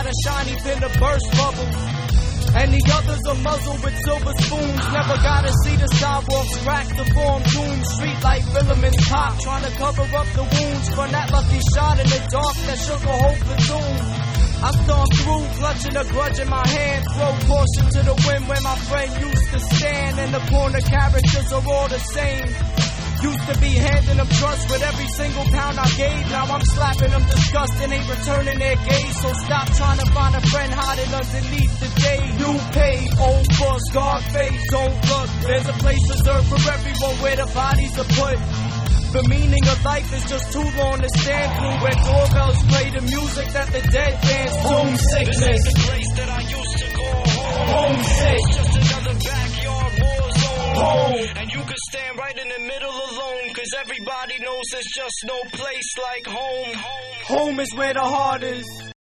got a shiny pin to burst bubbles. And the others are muzzled with silver spoons. Never gotta see the sidewalks crack to form doom. Street light filaments pop, trying to cover up the wounds from that lucky shot in the dark that shook a whole platoon. I storm through, clutching a grudge in my hand. Throw caution to the wind where my friend used to stand. And the corner characters are all the same. Used to be handing them trust with every single pound I gave. Now I'm slapping them disgust and ain't returning their gaze. So stop trying to find a friend hiding underneath the day. You paid, old boss, Scarface, don't look. There's a place reserved for everyone where the bodies are put. The meaning of life is just too long to stand through. Where doorbells play the music that the dead dance to. Homesickness. This is the place that I used to go home. Homesick. It's just another backyard war zone. Home. And you could stand right in the middle alone, cause everybody knows there's just no place like home. Home is where the heart is.